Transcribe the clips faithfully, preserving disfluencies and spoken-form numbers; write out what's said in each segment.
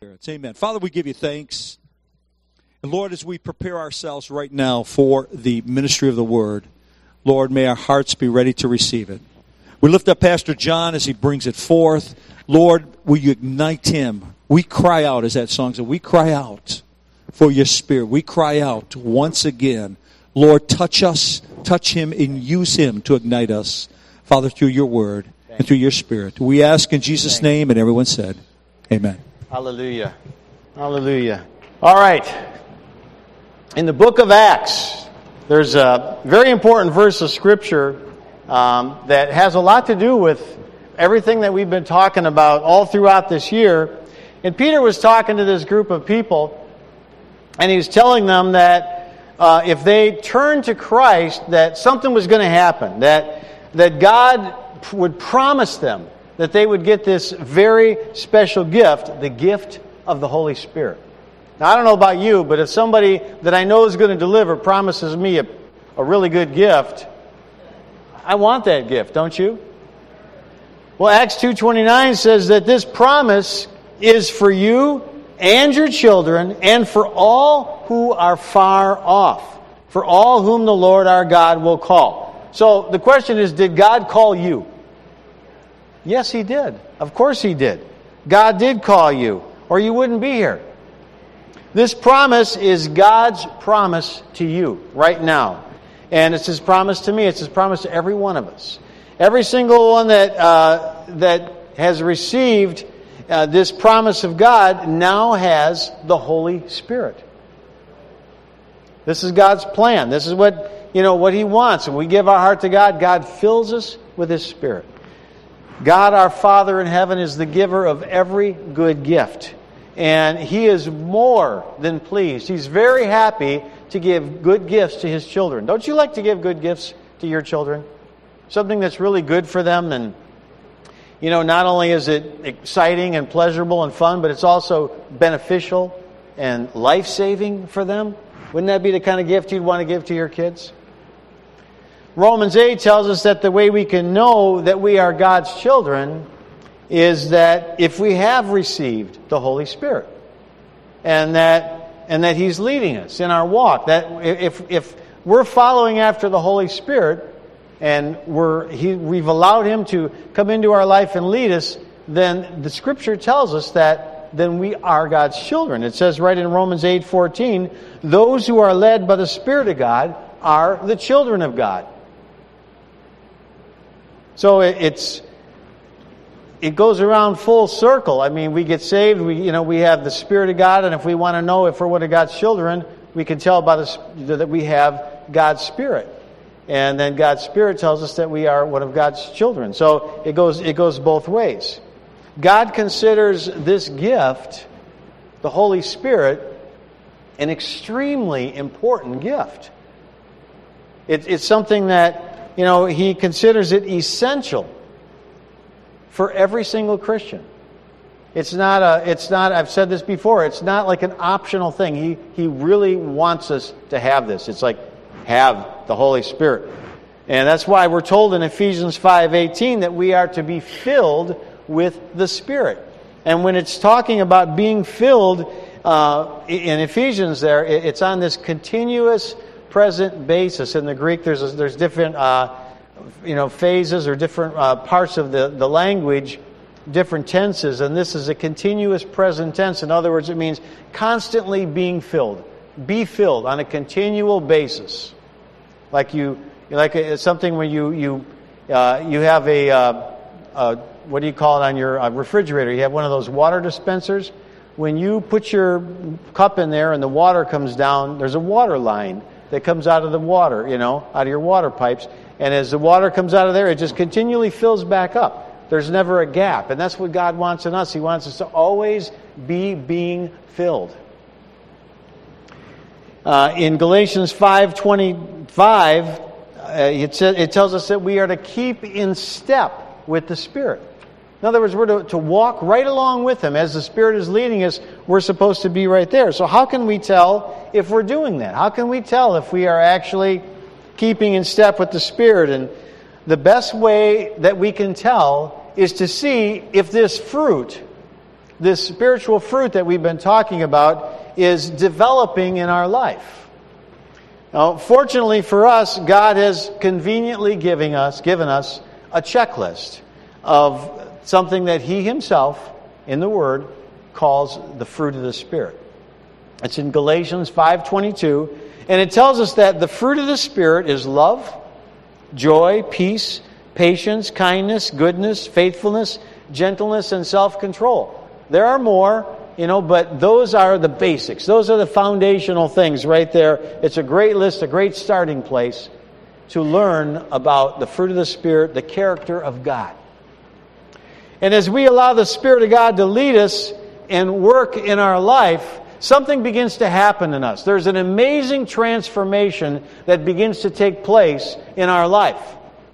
Amen. Father, we give you thanks. And Lord, as we prepare ourselves right now for the ministry of the Word, Lord, may our hearts be ready to receive it. We lift up Pastor John as he brings it forth. Lord, will you ignite him? We cry out, as that song said, we cry out for your Spirit. We cry out once again. Lord, touch us, touch him, and use him to ignite us, Father, through your Word and through your Spirit. We ask in Jesus' name, and everyone said, amen. Hallelujah. Hallelujah. All right. In the book of Acts, there's a very important verse of Scripture um, that has a lot to do with everything that we've been talking about all throughout this year. And Peter was talking to this group of people, and he was telling them that uh, if they turned to Christ, that something was going to happen, that that God would promise them that they would get this very special gift, the gift of the Holy Spirit. Now, I don't know about you, but if somebody that I know is going to deliver promises me a, a really good gift, I want that gift, don't you? Well, Acts two twenty-nine says that this promise is for you and your children and for all who are far off, for all whom the Lord our God will call. So the question is, did God call you? Yes, He did. Of course He did. God did call you, or you wouldn't be here. This promise is God's promise to you right now. And it's His promise to me. It's His promise to every one of us. Every single one that uh, that has received uh, this promise of God now has the Holy Spirit. This is God's plan. This is what, you know, what He wants. When we give our heart to God, God fills us with His Spirit. God, our Father in heaven, is the giver of every good gift. And He is more than pleased. He's very happy to give good gifts to His children. Don't you like to give good gifts to your children? Something that's really good for them. And, you know, not only is it exciting and pleasurable and fun, but it's also beneficial and life-saving for them. Wouldn't that be the kind of gift you'd want to give to your kids? Romans eight tells us that the way we can know that we are God's children is that if we have received the Holy Spirit, and that and that He's leading us in our walk. That if if we're following after the Holy Spirit, and we're he, we've allowed Him to come into our life and lead us, then the Scripture tells us that then we are God's children. It says right in Romans eight fourteen, those who are led by the Spirit of God are the children of God. So it's it goes around full circle. I mean, we get saved. We you know we have the Spirit of God, and if we want to know if we're one of God's children, we can tell by the that we have God's Spirit, and then God's Spirit tells us that we are one of God's children. So it goes it goes both ways. God considers this gift, the Holy Spirit, an extremely important gift. It, it's something that. You know, He considers it essential for every single Christian. It's not a, it's not, I've said this before, it's not like an optional thing. He, he really wants us to have this. It's like, have the Holy Spirit. And that's why we're told in Ephesians five eighteen that we are to be filled with the Spirit. And when it's talking about being filled, uh, in Ephesians there, it's on this continuous present basis. In the Greek, there's a, there's different uh, you know phases or different uh, parts of the, the language, different tenses, and this is a continuous present tense. In other words, it means constantly being filled. Be filled on a continual basis, like you like a, something when you you uh, you have a uh, uh, what do you call it on your uh, refrigerator? You have one of those water dispensers. When you put your cup in there and the water comes down, there's a water line that comes out of the water, you know, out of your water pipes. And as the water comes out of there, it just continually fills back up. There's never a gap. And that's what God wants in us. He wants us to always be being filled. Uh, in Galatians five twenty-five, uh, it, says, it tells us that we are to keep in step with the Spirit. In other words, we're to, to walk right along with Him. As the Spirit is leading us, we're supposed to be right there. So how can we tell if we're doing that? How can we tell if we are actually keeping in step with the Spirit? And the best way that we can tell is to see if this fruit this spiritual fruit that we've been talking about is developing in our life. Now, fortunately for us, God has conveniently giving us, given us a checklist of something that He Himself, in the Word, calls the fruit of the Spirit. It's in Galatians five twenty-two, and it tells us that the fruit of the Spirit is love, joy, peace, patience, kindness, goodness, faithfulness, gentleness, and self-control. There are more, you know, but those are the basics. Those are the foundational things right there. It's a great list, a great starting place to learn about the fruit of the Spirit, the character of God. And as we allow the Spirit of God to lead us and work in our life, something begins to happen in us. There's an amazing transformation that begins to take place in our life.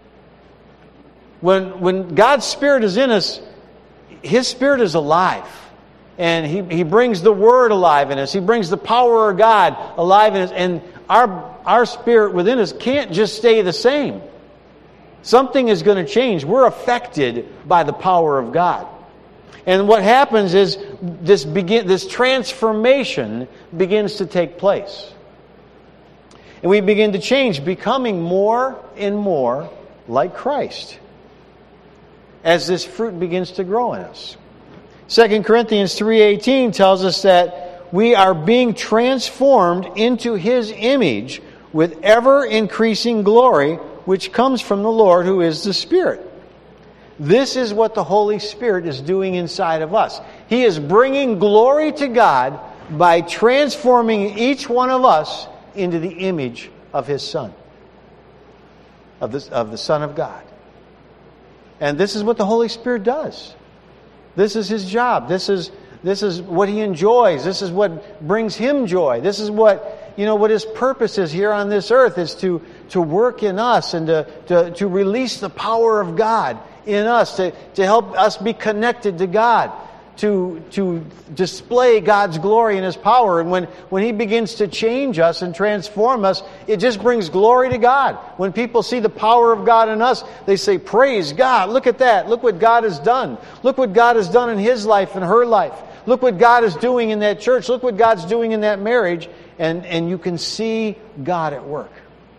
When, when God's Spirit is in us, His Spirit is alive. And He, He brings the Word alive in us. He brings the power of God alive in us. And our, our spirit within us can't just stay the same. Something is going to change. We're affected by the power of God. And what happens is this begin, this transformation begins to take place. And we begin to change, becoming more and more like Christ as this fruit begins to grow in us. Second Corinthians three eighteen tells us that we are being transformed into His image with ever-increasing glory, which comes from the Lord, who is the Spirit. This is what the Holy Spirit is doing inside of us. He is bringing glory to God by transforming each one of us into the image of His Son, of the, of the Son of God. And this is what the Holy Spirit does. This is His job. This is this is what He enjoys. This is what brings Him joy. This is what, you know, what His purpose is here on this earth, is to, to work in us and to, to, to release the power of God in us, to, to help us be connected to God, to, to display God's glory and His power. And when, when He begins to change us and transform us, it just brings glory to God. When people see the power of God in us, they say, praise God, look at that. Look what God has done. Look what God has done in his life and her life. Look what God is doing in that church. Look what God's doing in that marriage. And, and you can see God at work.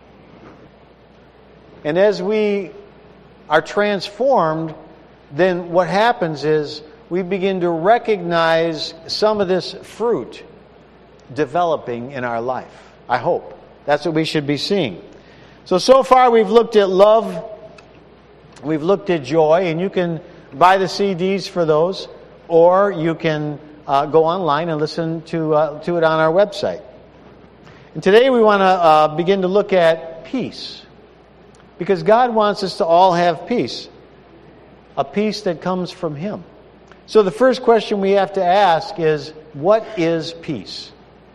And as we are transformed, then what happens is we begin to recognize some of this fruit developing in our life. I hope. That's what we should be seeing. So, so far we've looked at love, we've looked at joy, and you can buy the C Ds for those, or you can uh, go online and listen to, uh, to it on our website. And today we want to uh, begin to look at peace. Because God wants us to all have peace. A peace that comes from Him. So the first question we have to ask is, what is peace?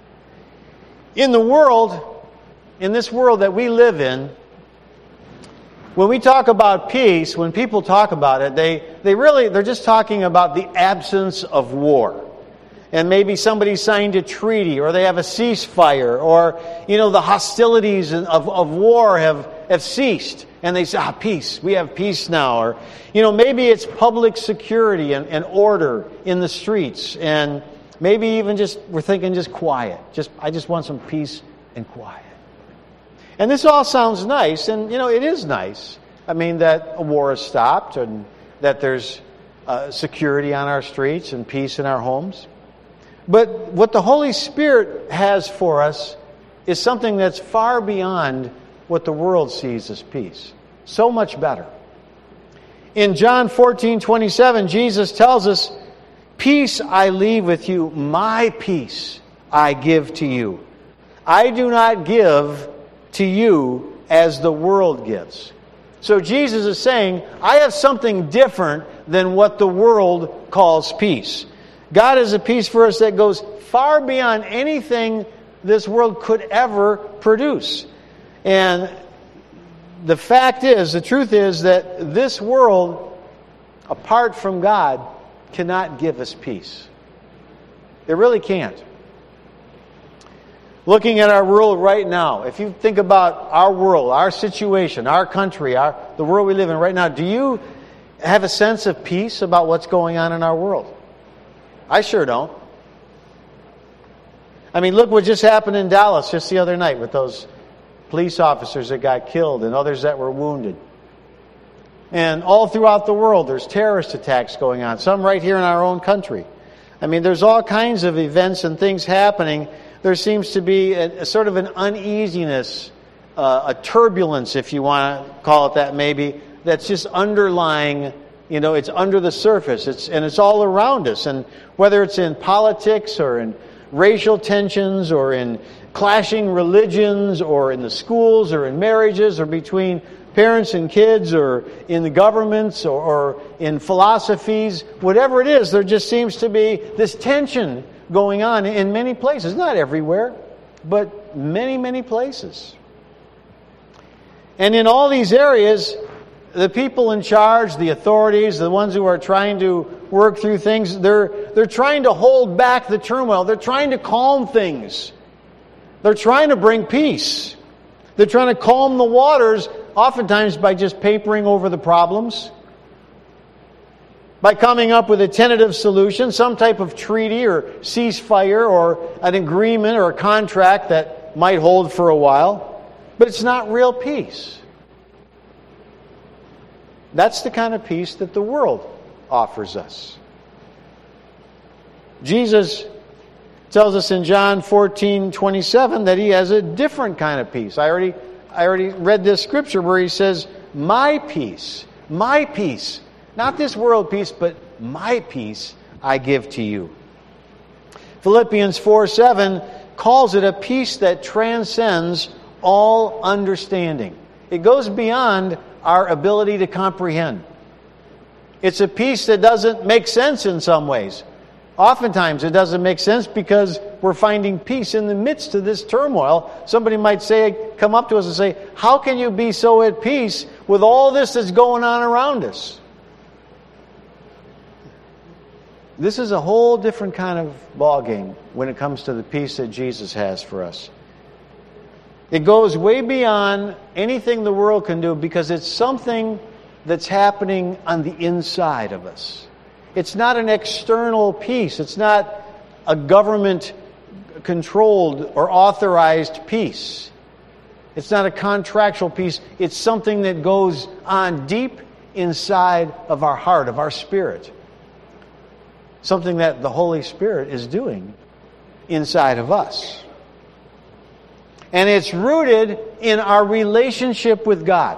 In the world, in this world that we live in, when we talk about peace, when people talk about it, they, they really, they're just talking about the absence of war. And maybe somebody signed a treaty, or they have a ceasefire, or, you know, the hostilities of, of war have, have ceased. And they say, ah, peace, we have peace now. Or, you know, maybe it's public security and, and order in the streets. And maybe even just, we're thinking just quiet. Just, I just want some peace and quiet. And this all sounds nice, and, you know, it is nice. I mean, that a war is stopped, and that there's uh, security on our streets and peace in our homes. But what the Holy Spirit has for us is something that's far beyond what the world sees as peace. So much better. In John fourteen twenty-seven, Jesus tells us, "Peace I leave with you, my peace I give to you. I do not give to you as the world gives." So Jesus is saying, I have something different than what the world calls peace. God has a peace for us that goes far beyond anything this world could ever produce. And the fact is, the truth is that this world, apart from God, cannot give us peace. It really can't. Looking at our world right now, if you think about our world, our situation, our country, our, the world we live in right now, do you have a sense of peace about what's going on in our world? I sure don't. I mean, look what just happened in Dallas just the other night with those police officers that got killed and others that were wounded. And all throughout the world, there's terrorist attacks going on, some right here in our own country. I mean, there's all kinds of events and things happening. There seems to be a, a sort of an uneasiness, uh, a turbulence, if you want to call it that maybe, that's just underlying, you know, it's under the surface. It's and it's all around us. And whether it's in politics or in racial tensions or in clashing religions or in the schools or in marriages or between parents and kids or in the governments or, or in philosophies, whatever it is, there just seems to be this tension going on in many places. Not everywhere, but many, many places. And in all these areas, the people in charge, the authorities, the ones who are trying to work through things, they're, they're trying to hold back the turmoil. They're trying to calm things. They're trying to bring peace. They're trying to calm the waters, oftentimes by just papering over the problems, by coming up with a tentative solution, some type of treaty or ceasefire or an agreement or a contract that might hold for a while. But it's not real peace. That's the kind of peace that the world offers us. Jesus tells us in John fourteen twenty-seven that He has a different kind of peace. I already, I already read this scripture where He says, "My peace, my peace, not this world peace, but my peace I give to you." Philippians four seven calls it a peace that transcends all understanding. It goes beyond our ability to comprehend. It's a peace that doesn't make sense in some ways. Oftentimes it doesn't make sense because we're finding peace in the midst of this turmoil. Somebody might say, come up to us and say, how can you be so at peace with all this that's going on around us? This is a whole different kind of ballgame when it comes to the peace that Jesus has for us. It goes way beyond anything the world can do because it's something that's happening on the inside of us. It's not an external peace. It's not a government-controlled or authorized peace. It's not a contractual peace. It's something that goes on deep inside of our heart, of our spirit. Something that the Holy Spirit is doing inside of us. And it's rooted in our relationship with God.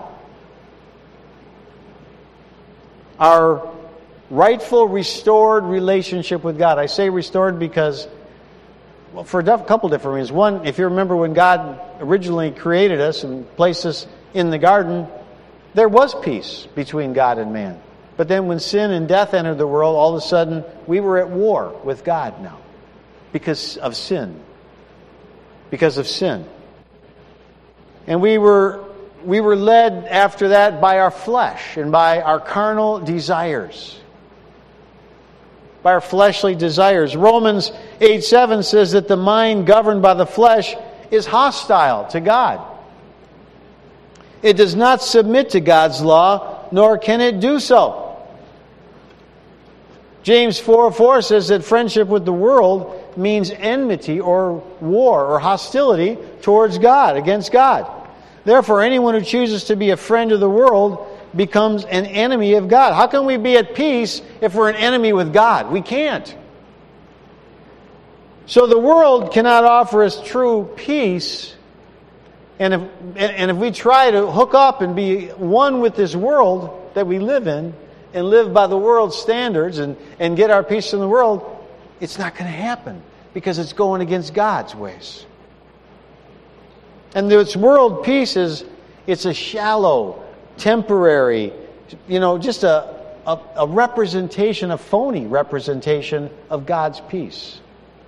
Our rightful, restored relationship with God. I say restored because, well, for a couple different reasons. One, if you remember when God originally created us and placed us in the garden, there was peace between God and man. But then when sin and death entered the world, all of a sudden we were at war with God now because of sin. Because of sin. And we were we were led after that by our flesh and by our carnal desires. By our fleshly desires. Romans eight seven says that the mind governed by the flesh is hostile to God. It does not submit to God's law, nor can it do so. James four four says that friendship with the world means enmity or war or hostility towards God, against God. Therefore, anyone who chooses to be a friend of the world becomes an enemy of God. How can we be at peace if we're an enemy with God? We can't. So the world cannot offer us true peace. And if, and if we try to hook up and be one with this world that we live in and live by the world's standards and, and get our peace from the world, it's not going to happen because it's going against God's ways. And this world peace is, it's a shallow, temporary, you know, just a, a, a representation, a phony representation of God's peace.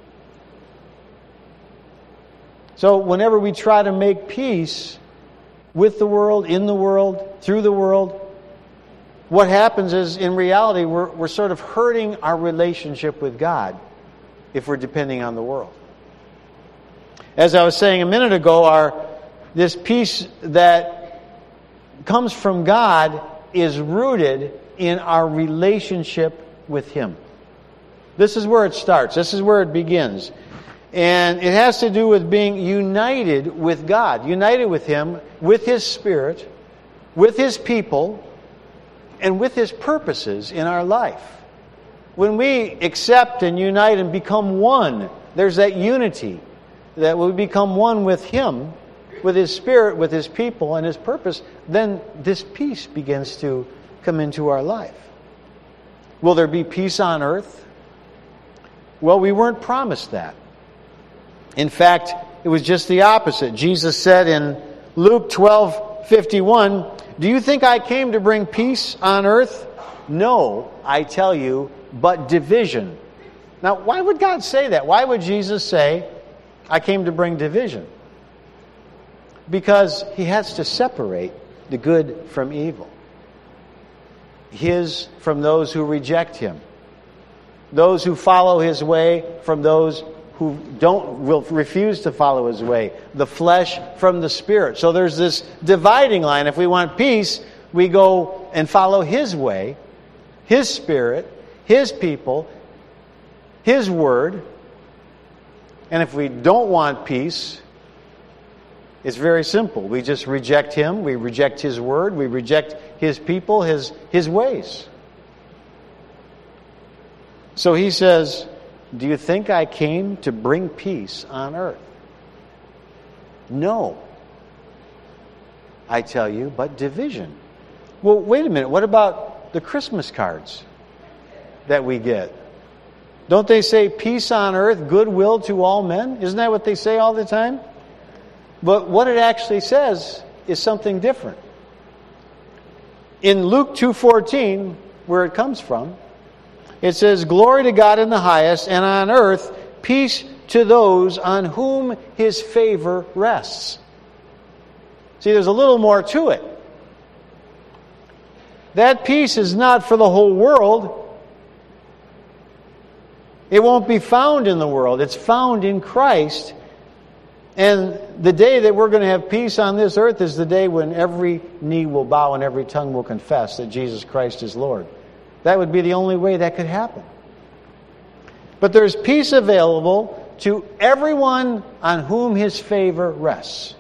So whenever we try to make peace with the world, in the world, through the world, what happens is, in reality, we're, we're sort of hurting our relationship with God if we're depending on the world. As I was saying a minute ago, our this peace that comes from God is rooted in our relationship with Him. This is where it starts. This is where it begins. And it has to do with being united with God, united with Him, with His Spirit, with His people, and with His purposes in our life. When we accept and unite and become one, there's that unity, that we become one with Him, with His Spirit, with His people, and His purpose, then this peace begins to come into our life. Will there be peace on earth? Well, we weren't promised that. In fact, it was just the opposite. Jesus said in Luke twelve fifty-one, "Do you think I came to bring peace on earth? No, I tell you, but division." Now, why would God say that? Why would Jesus say, "I came to bring division"? Because He has to separate the good from evil. His from those who reject Him. Those who follow His way from those who don't will refuse to follow His way. The flesh from the Spirit. So there's this dividing line. If we want peace, we go and follow His way, His Spirit, His people, His Word. And if we don't want peace, it's very simple. We just reject Him. We reject His Word. We reject His people, His, His ways. So He says, "Do you think I came to bring peace on earth? No, I tell you, but division." Well, wait a minute. What about the Christmas cards that we get? Don't they say peace on earth, goodwill to all men? Isn't that what they say all the time? But what it actually says is something different. In Luke two fourteen, where it comes from, it says, "Glory to God in the highest, and on earth peace to those on whom His favor rests." See, there's a little more to it. That peace is not for the whole world. It won't be found in the world. It's found in Christ. And the day that we're going to have peace on this earth is the day when every knee will bow and every tongue will confess that Jesus Christ is Lord. That would be the only way that could happen. But there's peace available to everyone on whom His favor rests.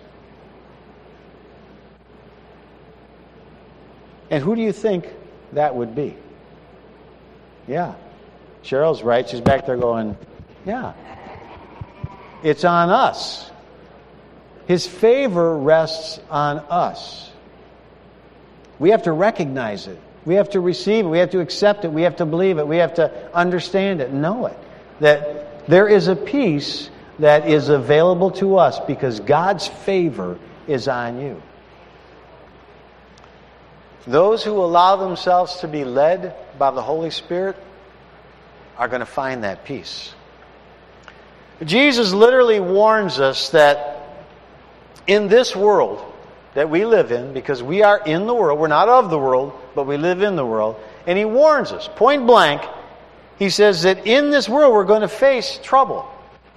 And who do you think that would be? Yeah. Cheryl's right. She's back there going, yeah. It's on us. His favor rests on us. We have to recognize it. We have to receive it. We have to accept it. We have to believe it. We have to understand it, know it. That there is a peace that is available to us because God's favor is on you. Those who allow themselves to be led by the Holy Spirit are going to find that peace. Jesus literally warns us that in this world that we live in, because we are in the world, we're not of the world, but we live in the world, and He warns us, point blank, He says that in this world we're going to face trouble.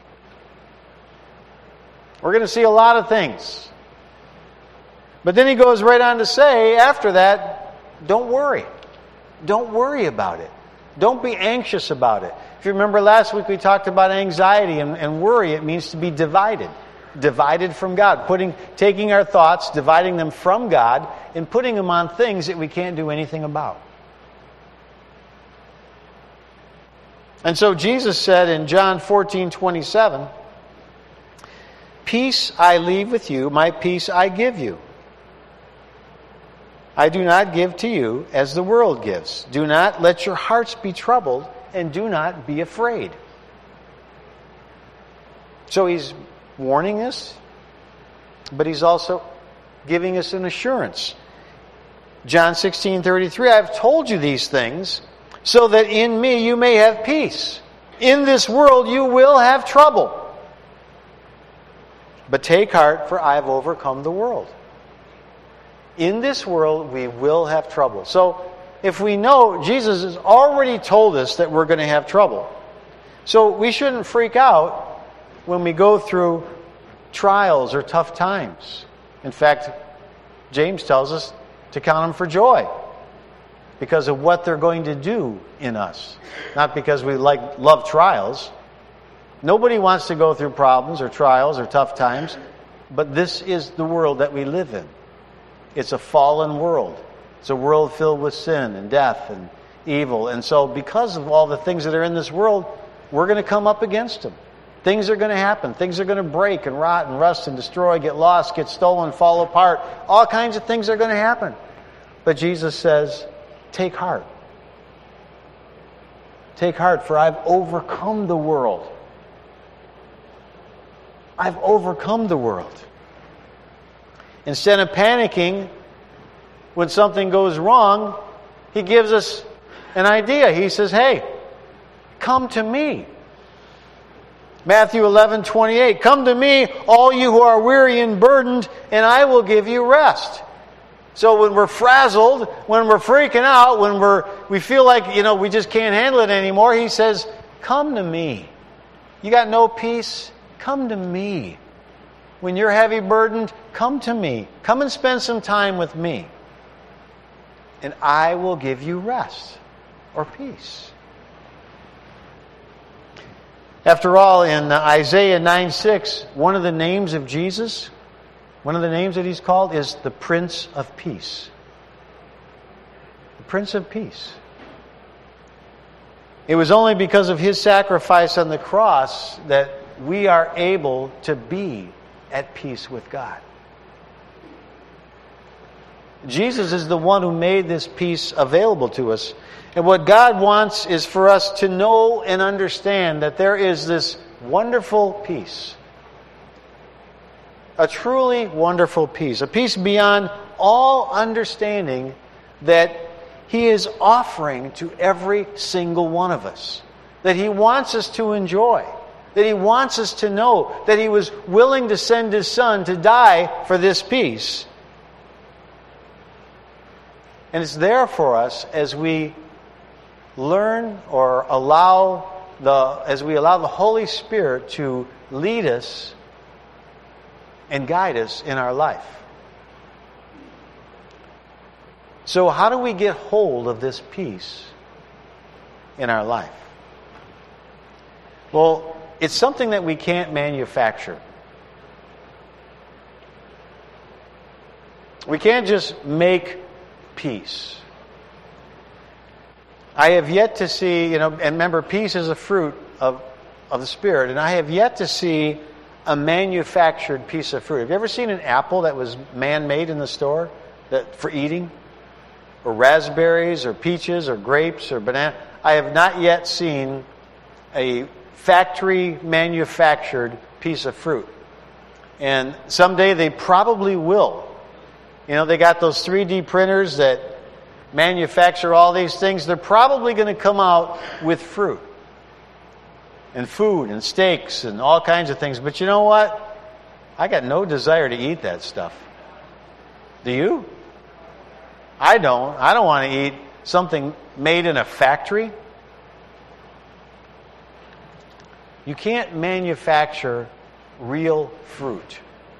We're going to see a lot of things. But then He goes right on to say, after that, don't worry. Don't worry about it. Don't be anxious about it. If you remember last week we talked about anxiety and, and worry. It means to be divided. Divided from God. Putting, taking our thoughts, dividing them from God, and putting them on things that we can't do anything about. And so Jesus said in John fourteen twenty-seven, "Peace I leave with you, my peace I give you. I do not give to you as the world gives. Do not let your hearts be troubled, and do not be afraid." So He's warning us, but He's also giving us an assurance. John sixteen thirty-three, "I have told you these things, so that in me you may have peace. In this world you will have trouble. But take heart, for I have overcome the world." In this world we will have trouble. So if we know Jesus has already told us that we're going to have trouble, so we shouldn't freak out when we go through trials or tough times. In fact, James tells us to count them for joy. because of what they're going to do in us. Not because we like love trials. Nobody wants to go through problems or trials or tough times, but this is the world that we live in. It's a fallen world. It's a world filled with sin and death and evil. And so because of all the things that are in this world, we're going to come up against them. Things are going to happen. Things are going to break and rot and rust and destroy, get lost, get stolen, fall apart. All kinds of things are going to happen. But Jesus says, take heart. Take heart, for I've overcome the world. I've overcome the world. Instead of panicking when something goes wrong, he gives us an idea. He says, hey, come to me. Matthew eleven twenty-eight, come to me, all you who are weary and burdened, and I will give you rest. So when we're frazzled, when we're freaking out, when we're we feel like, you know, we just can't handle it anymore, he says, come to me. You got no peace? Come to me. When you're heavy burdened, come to me. Come and spend some time with me. And I will give you rest or peace. After all, in Isaiah nine six, one of the names of Jesus, one of the names that he's called is the Prince of Peace. The Prince of Peace. It was only because of his sacrifice on the cross that we are able to be at peace with God. Jesus is the one who made this peace available to us. And what God wants is for us to know and understand that there is this wonderful peace. A truly wonderful peace. A peace beyond all understanding that He is offering to every single one of us. That He wants us to enjoy. That He wants us to know that He was willing to send His Son to die for this peace. And it's there for us as we learn or allow the as we allow the Holy Spirit to lead us and guide us in our life. So how do we get hold of this peace in our life? Well, it's something that we can't manufacture. We can't just make peace. I have yet to see, you know, and remember, peace is a fruit of, of the Spirit, and I have yet to see a manufactured piece of fruit. Have you ever seen an apple that was man-made in the store that for eating? Or raspberries, or peaches, or grapes, or banana? I have not yet seen a factory manufactured piece of fruit. And someday they probably will. You know, they got those three D printers that manufacture all these things. They're probably going to come out with fruit and food and steaks and all kinds of things. But you know what? I got no desire to eat that stuff. Do you? I don't. I don't want to eat something made in a factory. You can't manufacture real fruit.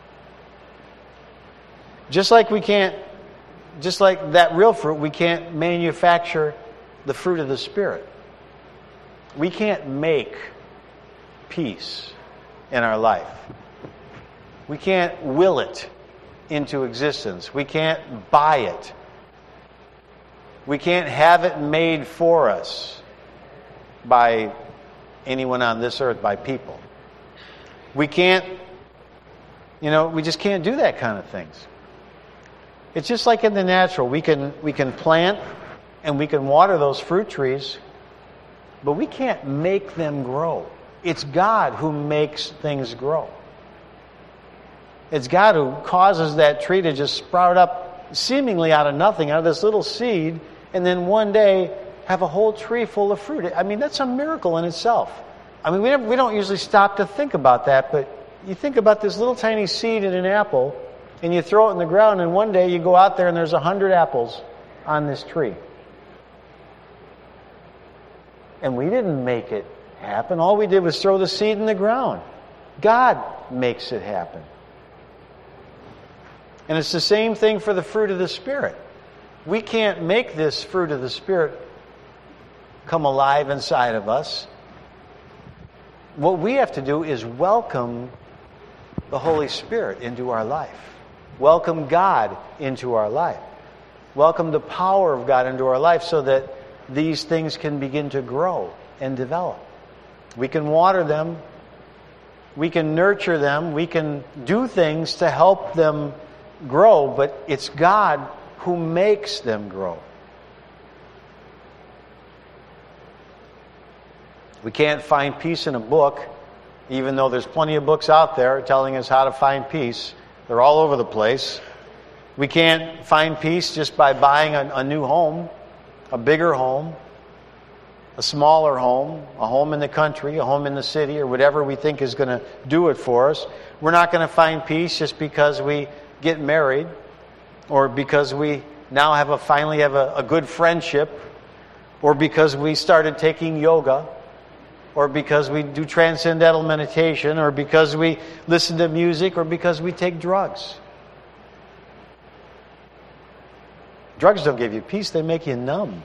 Just like we can't, just like that real fruit, we can't manufacture the fruit of the Spirit. We can't make peace in our life. We can't will it into existence. We can't buy it. We can't have it made for us by anyone on this earth, by people. We can't, you know, we just can't do that kind of things. It's just like in the natural. We can we can plant and we can water those fruit trees, but we can't make them grow. It's God who makes things grow. It's God who causes that tree to just sprout up seemingly out of nothing, out of this little seed, and then one day have a whole tree full of fruit. I mean, that's a miracle in itself. I mean, we never, we don't usually stop to think about that, but you think about this little tiny seed in an apple, and you throw it in the ground, and one day you go out there and there's a hundred apples on this tree. And we didn't make it happen. All we did was throw the seed in the ground. God makes it happen. And it's the same thing for the fruit of the Spirit. We can't make this fruit of the Spirit come alive inside of us. What we have to do is welcome the Holy Spirit into our life. Welcome God into our life. Welcome the power of God into our life so that these things can begin to grow and develop. We can water them. We can nurture them. We can do things to help them grow, but it's God who makes them grow. We can't find peace in a book, even though there's plenty of books out there telling us how to find peace. They're all over the place. We can't find peace just by buying a, a new home, a bigger home, a smaller home, a home in the country, a home in the city, or whatever we think is going to do it for us. We're not going to find peace just because we get married, or because we now have a finally have a, a good friendship, or because we started taking yoga, or because we do transcendental meditation, or because we listen to music, or because we take drugs. Drugs don't give you peace, they make you numb.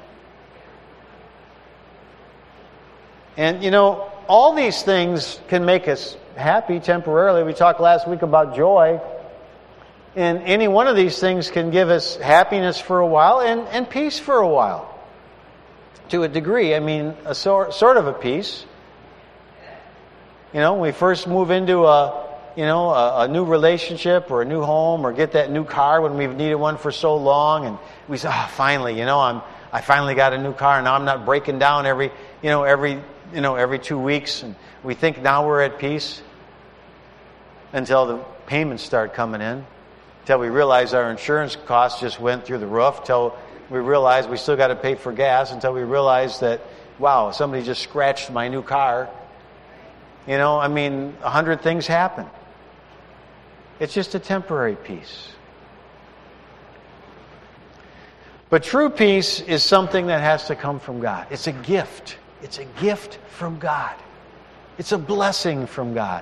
And you know, all these things can make us happy temporarily. We talked last week about joy. And any one of these things can give us happiness for a while and, and peace for a while. To a degree, I mean, a sort, sort of a peace. You know, when we first move into a, you know, a, a new relationship or a new home or get that new car when we've needed one for so long, and we say, oh, finally, you know, I'm, I finally got a new car, and now I'm not breaking down every, you know, every, you know, every two weeks, and we think now we're at peace until the payments start coming in. Until we realize our insurance costs just went through the roof, until we realize we still got to pay for gas, until we realize that, wow, somebody just scratched my new car. You know, I mean, a hundred things happen. It's just a temporary peace. But true peace is something that has to come from God. It's a gift. It's a gift from God. It's a blessing from God.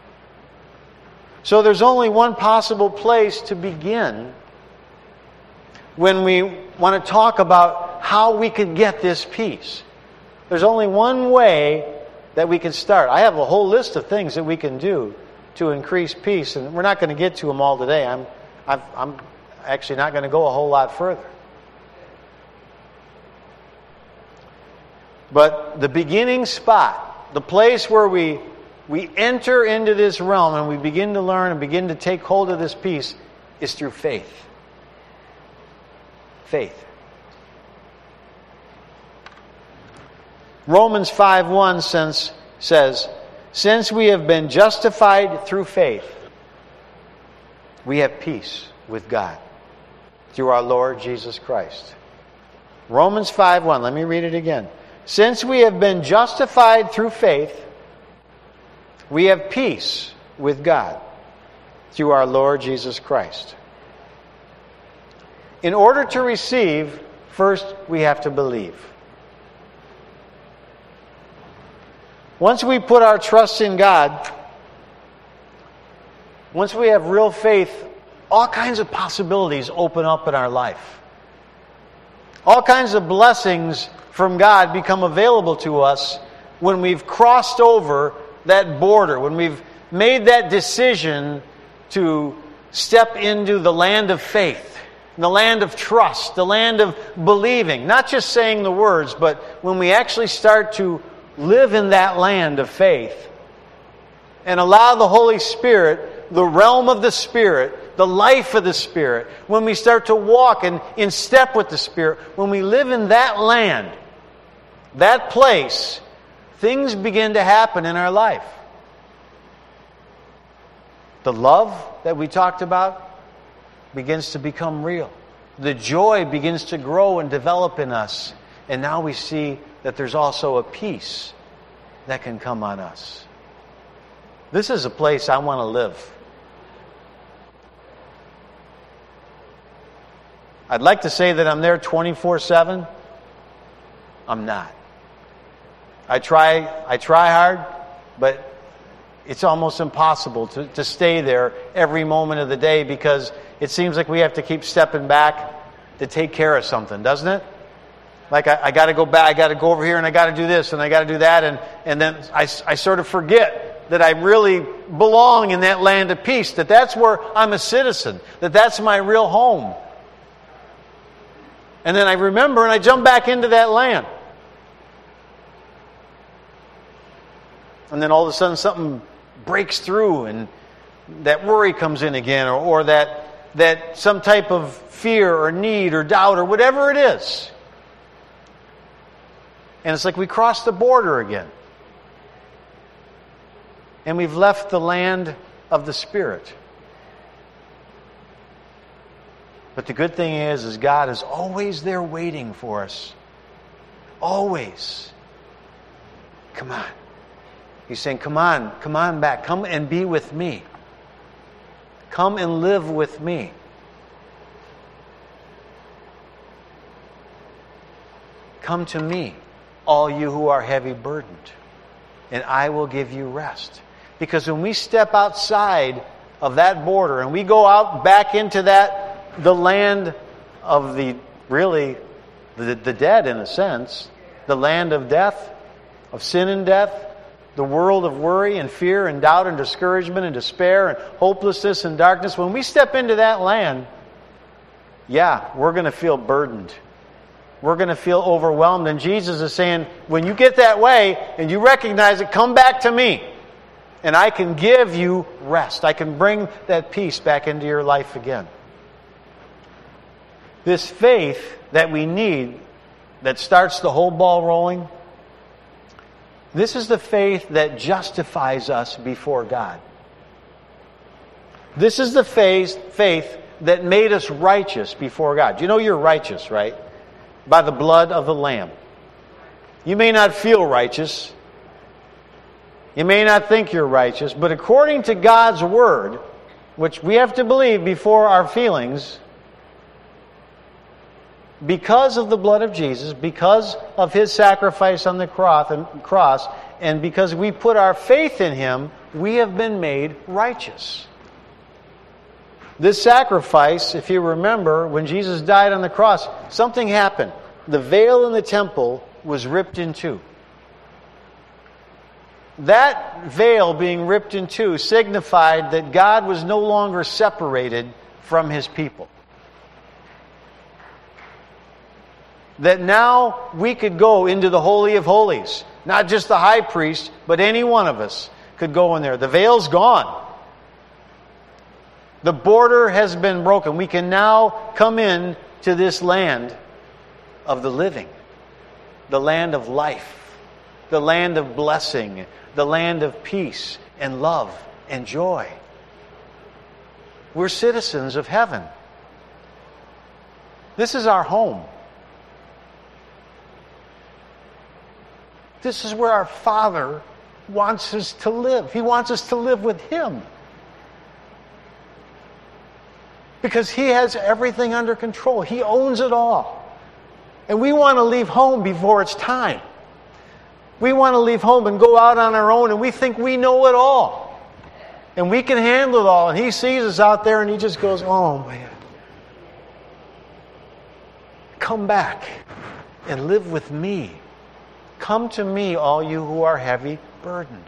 So there's only one possible place to begin when we want to talk about how we can get this peace. There's only one way that we can start. I have a whole list of things that we can do to increase peace, and we're not going to get to them all today. I'm, I've, I'm actually not going to go a whole lot further. But the beginning spot, the place where we We enter into this realm and we begin to learn and begin to take hold of this peace is through faith. Faith. Romans five one says, since we have been justified through faith, we have peace with God through our Lord Jesus Christ. Romans five one, let me read it again. Since we have been justified through faith, we have peace with God through our Lord Jesus Christ. In order to receive, first we have to believe. Once we put our trust in God, once we have real faith, all kinds of possibilities open up in our life. All kinds of blessings from God become available to us when we've crossed over that border, when we've made that decision to step into the land of faith, the land of trust, the land of believing. Not just saying the words, but when we actually start to live in that land of faith and allow the Holy Spirit, the realm of the Spirit, the life of the Spirit, when we start to walk in, in step with the Spirit, when we live in that land, that place, things begin to happen in our life. The love that we talked about begins to become real. The joy begins to grow and develop in us. And now we see that there's also a peace that can come on us. This is a place I want to live. I'd like to say that I'm there twenty-four seven. I'm not. I try I try hard, but it's almost impossible to, to stay there every moment of the day because it seems like we have to keep stepping back to take care of something, doesn't it? Like, I, I got to go back, I got to go over here, and I got to do this, and I got to do that, and, and then I, I sort of forget that I really belong in that land of peace, that that's where I'm a citizen, that that's my real home. And then I remember, and I jump back into that land. And then all of a sudden something breaks through, and that worry comes in again, or, or that, that some type of fear or need or doubt or whatever it is. And it's like we crossed the border again. And we've left the land of the Spirit. But the good thing is, is God is always there waiting for us. Always. Come on. He's saying, come on, come on back. Come and be with me. Come and live with me. Come to me, all you who are heavy burdened, and I will give you rest. Because when we step outside of that border and we go out back into that, the land of the, really, the, the dead in a sense, the land of death, of sin and death, the world of worry and fear and doubt and discouragement and despair and hopelessness and darkness, when we step into that land, yeah, we're going to feel burdened. We're going to feel overwhelmed. And Jesus is saying, when you get that way and you recognize it, come back to me. And I can give you rest. I can bring that peace back into your life again. This faith that we need, that starts the whole ball rolling, this is the faith that justifies us before God. This is the faith, faith that made us righteous before God. You know you're righteous, right? By the blood of the Lamb. You may not feel righteous. You may not think you're righteous, but according to God's Word, which we have to believe before our feelings, because of the blood of Jesus, because of His sacrifice on the cross, and because we put our faith in Him, we have been made righteous. This sacrifice, if you remember, when Jesus died on the cross, something happened. The veil in the temple was ripped in two. That veil being ripped in two signified that God was no longer separated from His people. That now we could go into the Holy of Holies. Not just the high priest, but any one of us could go in there. The veil's gone. The border has been broken. We can now come in to this land of the living. The land of life. The land of blessing. The land of peace and love and joy. We're citizens of heaven. This is our home. This is where our Father wants us to live. He wants us to live with Him. Because He has everything under control. He owns it all. And we want to leave home before it's time. We want to leave home and go out on our own, and we think we know it all. And we can handle it all. And He sees us out there and He just goes, oh man. Come back and live with me. Come to me, all you who are heavy burdened.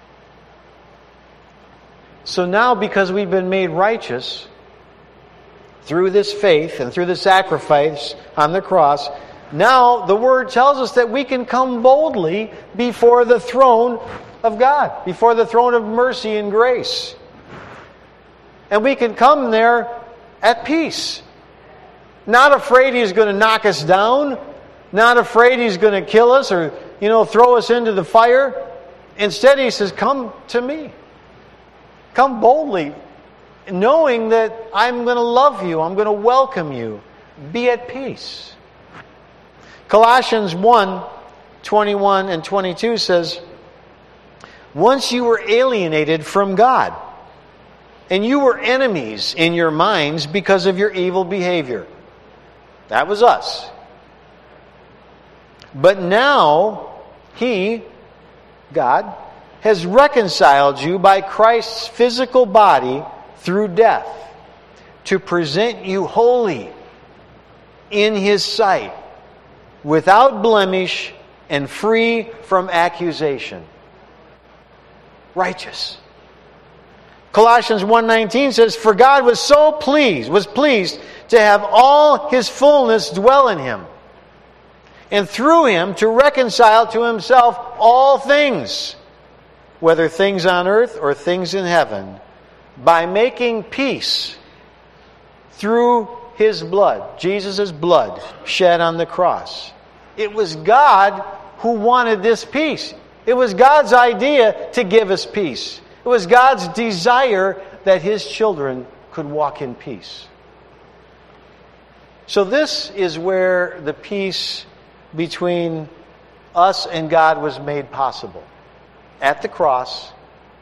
So now, because we've been made righteous through this faith and through the sacrifice on the cross, now the Word tells us that we can come boldly before the throne of God, before the throne of mercy and grace. And we can come there at peace. Not afraid He's going to knock us down. Not afraid He's going to kill us or, you know, throw us into the fire. Instead, He says, come to me. Come boldly, knowing that I'm going to love you. I'm going to welcome you. Be at peace. Colossians one, twenty-one and twenty-two says, once you were alienated from God, and you were enemies in your minds because of your evil behavior. That was us. But now, He, God, has reconciled you by Christ's physical body through death, to present you holy in His sight, without blemish and free from accusation. Righteous. Colossians one nineteen says, "For God was so pleased, was pleased to have all His fullness dwell in Him, and through Him to reconcile to Himself all things, whether things on earth or things in heaven, by making peace through His blood," Jesus' blood shed on the cross. It was God who wanted this peace. It was God's idea to give us peace. It was God's desire that His children could walk in peace. So this is where the peace between us and God was made possible. At the cross.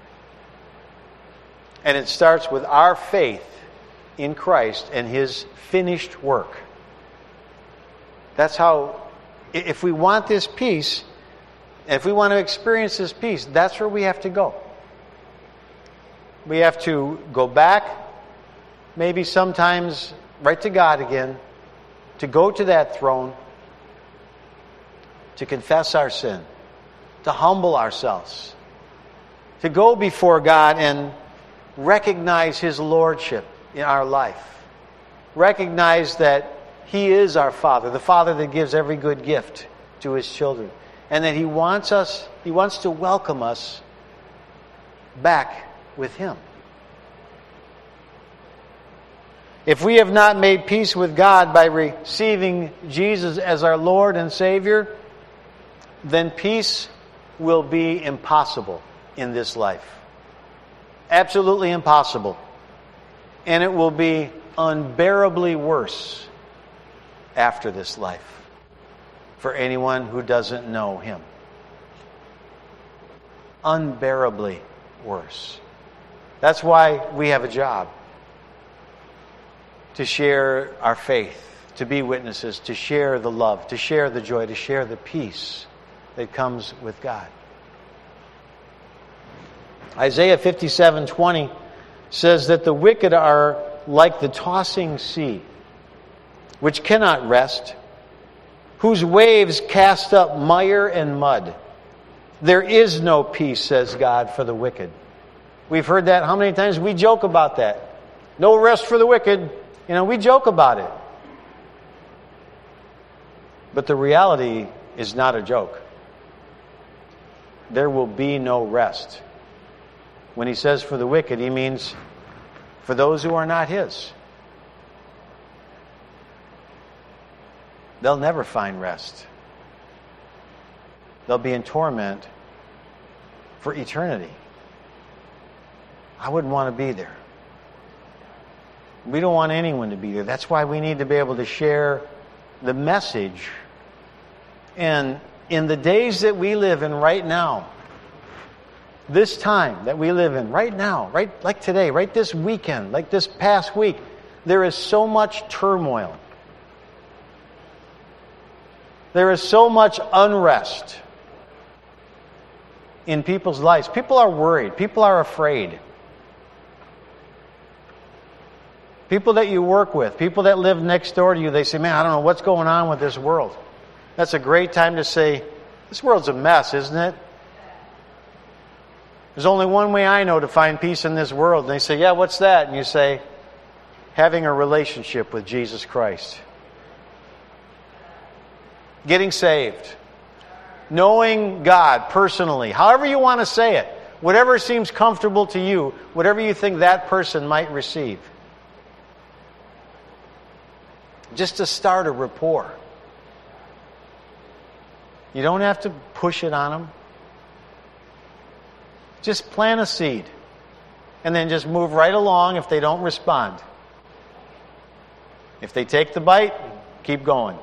And it starts with our faith in Christ and His finished work. That's how, if we want this peace, if we want to experience this peace, that's where we have to go. We have to go back, maybe sometimes right to God again, to go to that throne, to confess our sin, to humble ourselves, to go before God and recognize His lordship in our life. Recognize that He is our Father, the Father that gives every good gift to His children, and that He wants us, He wants to welcome us back with Him. If we have not made peace with God by receiving Jesus as our Lord and Savior, then peace will be impossible in this life. Absolutely impossible. And it will be unbearably worse after this life for anyone who doesn't know Him. Unbearably worse. That's why we have a job. To share our faith, to be witnesses, to share the love, to share the joy, to share the peace that comes with God. Isaiah fifty-seven twenty says that the wicked are like the tossing sea, which cannot rest, whose waves cast up mire and mud. There is no peace, says God, for the wicked. We've heard that how many times? We joke about that. No rest for the wicked. You know, we joke about it. But the reality is not a joke. There will be no rest. When He says for the wicked, He means for those who are not His. They'll never find rest. They'll be in torment for eternity. I wouldn't want to be there. We don't want anyone to be there. That's why we need to be able to share the message. And in the days that we live in right now, this time that we live in right now, right like today, right this weekend, like this past week, there is so much turmoil. There is so much unrest in people's lives. People are worried. People are afraid. People that you work with, people that live next door to you, they say, man, I don't know what's going on with this world. That's a great time to say, this world's a mess, isn't it? There's only one way I know to find peace in this world. And they say, yeah, what's that? And you say, having a relationship with Jesus Christ. Getting saved. Knowing God personally. However you want to say it. Whatever seems comfortable to you. Whatever you think that person might receive. Just to start a rapport. You don't have to push it on them. Just plant a seed. And then just move right along if they don't respond. If they take the bite, keep going.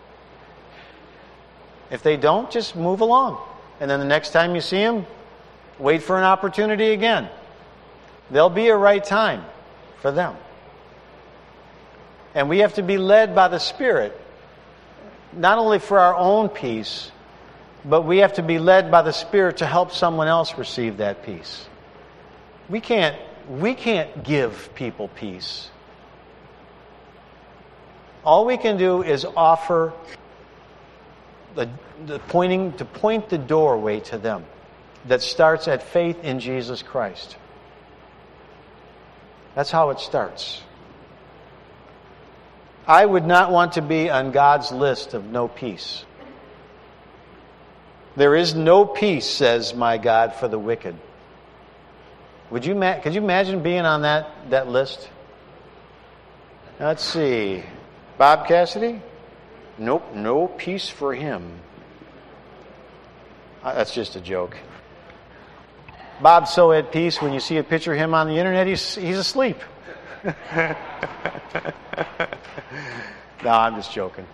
If they don't, just move along. And then the next time you see them, wait for an opportunity again. There'll be a right time for them. And we have to be led by the Spirit, not only for our own peace, but we have to be led by the Spirit to help someone else receive that peace. We can't, we can't give people peace. All we can do is offer the, the pointing to point the doorway to them that starts at faith in Jesus Christ. That's how it starts. I would not want to be on God's list of no peace. There is no peace, says my God, for the wicked. Would you ma- could you imagine being on that, that list? Let's see. Bob Cassidy? Nope, no peace for him. Uh, that's just a joke. Bob's so at peace when you see a picture of him on the internet, he's, he's asleep. No, I'm just joking.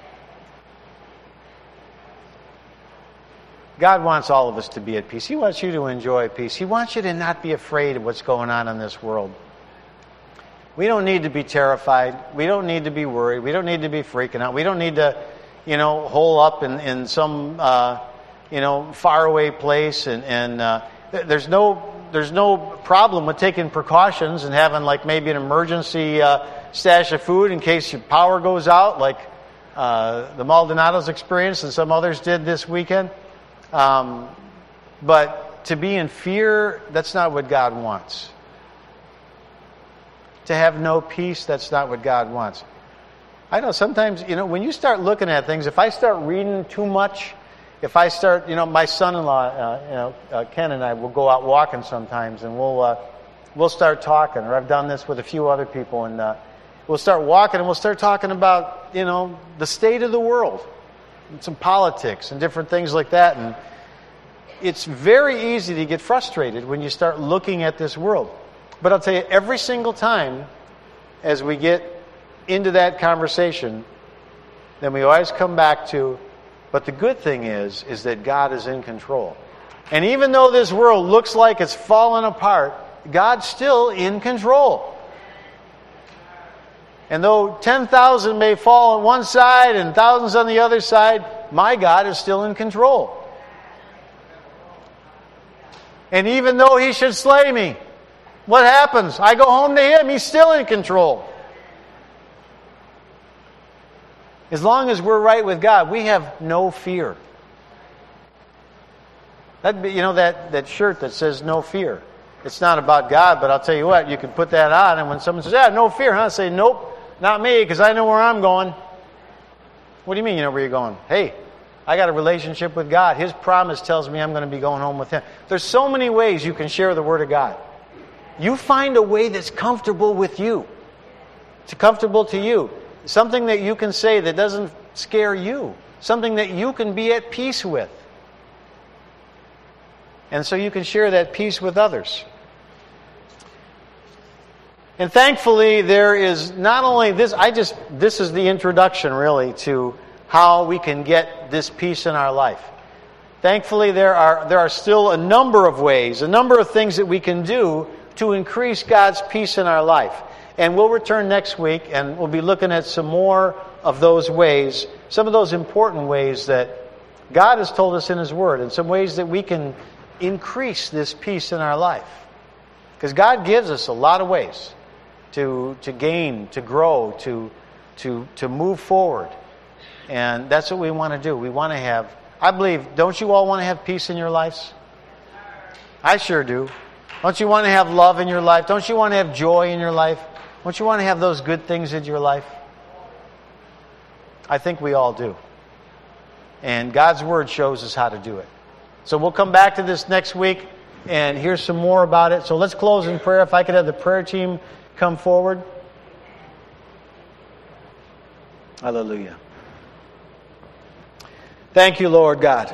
God wants all of us to be at peace. He wants you to enjoy peace. He wants you to not be afraid of what's going on in this world. We don't need to be terrified. We don't need to be worried. We don't need to be freaking out. We don't need to, you know, hole up in, in some, uh, you know, faraway place. And, and uh, there's no there's no problem with taking precautions and having like maybe an emergency uh, stash of food in case your power goes out, like uh, the Maldonados experienced and some others did this weekend. Um, but to be in fear, that's not what God wants. To have no peace, that's not what God wants. I know sometimes, you know, when you start looking at things, if I start reading too much, if I start, you know, my son-in-law, uh, you know, uh, Ken and I will go out walking sometimes, and we'll uh, we'll start talking. Or I've done this with a few other people, and uh, we'll start walking, and we'll start talking about, you know, the state of the world, and some politics, and different things like that. And it's very easy to get frustrated when you start looking at this world. But I'll tell you, every single time, as we get into that conversation, then we always come back to, but the good thing is, is that God is in control. And even though this world looks like it's fallen apart, God's still in control. And though ten thousand may fall on one side and thousands on the other side, my God is still in control. And even though He should slay me, what happens? I go home to Him. He's still in control. As long as we're right with God, we have no fear. That you know that, that shirt that says no fear. It's not about God, but I'll tell you what, you can put that on, and when someone says, yeah, no fear, huh? I say, nope, not me, because I know where I'm going. What do you mean you know where you're going? Hey, I got a relationship with God. His promise tells me I'm going to be going home with Him. There's so many ways you can share the Word of God. You find a way that's comfortable with you. It's comfortable to you. Something that you can say that doesn't scare you. Something that you can be at peace with. And so you can share that peace with others. And thankfully, there is not only this, I just, this is the introduction really to how we can get this peace in our life. Thankfully, there are, there are still a number of ways, a number of things that we can do to increase God's peace in our life. And we'll return next week and we'll be looking at some more of those ways, some of those important ways that God has told us in His Word, and some ways that we can increase this peace in our life. Because God gives us a lot of ways to to gain, to grow, to to to move forward. And that's what we want to do. We want to have, I believe, don't you all want to have peace in your lives? I sure do. Don't you want to have love in your life? Don't you want to have joy in your life? Don't you want to have those good things in your life? I think we all do. And God's Word shows us how to do it. So we'll come back to this next week and hear some more about it. So let's close in prayer. If I could have the prayer team come forward. Hallelujah. Thank you, Lord God.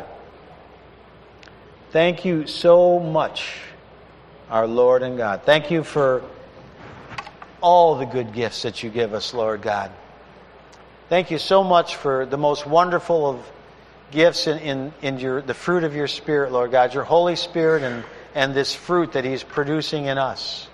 Thank you so much, our Lord and God. Thank you for all the good gifts that you give us, Lord God. Thank you so much for the most wonderful of gifts in, in, in your the fruit of your Spirit, Lord God, your Holy Spirit and, and this fruit that He's producing in us.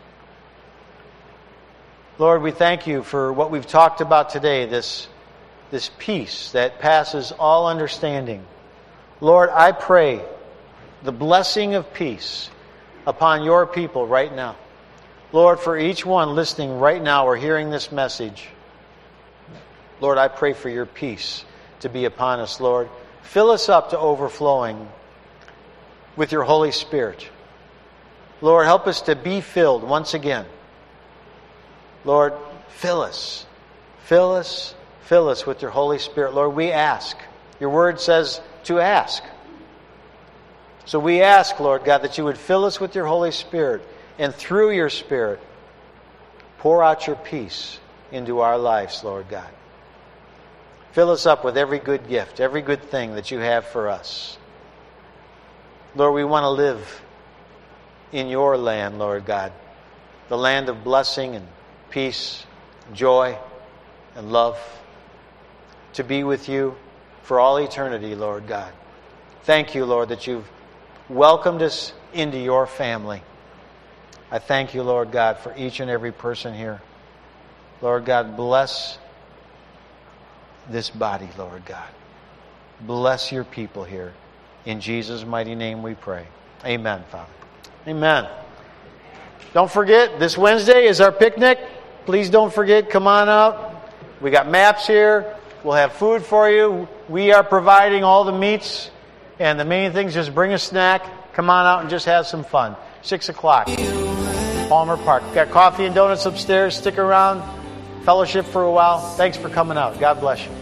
Lord, we thank you for what we've talked about today, this, this peace that passes all understanding. Lord, I pray the blessing of peace upon your people right now. Lord, for each one listening right now or hearing this message, Lord, I pray for your peace to be upon us, Lord. Fill us up to overflowing with your Holy Spirit. Lord, help us to be filled once again. Lord, fill us. Fill us. Fill us with your Holy Spirit. Lord, we ask. Your word says to ask. So we ask, Lord God, that you would fill us with your Holy Spirit, and through your Spirit, pour out your peace into our lives, Lord God. Fill us up with every good gift, every good thing that you have for us. Lord, we want to live in your land, Lord God, the land of blessing and peace, joy and love, to be with you for all eternity, Lord God. Thank you, Lord, that you've welcomed us into your family. I thank you, Lord God, for each and every person here. Lord God, bless this body, Lord God. Bless your people here. In Jesus' mighty name we pray. Amen, Father. Amen. Don't forget, this Wednesday is our picnic. Please don't forget, come on out. We got maps here. We'll have food for you. We are providing all the meats. And the main thing is just bring a snack. Come on out and just have some fun. Six o'clock. Palmer Park. We've got coffee and donuts upstairs. Stick around. Fellowship for a while. Thanks for coming out. God bless you.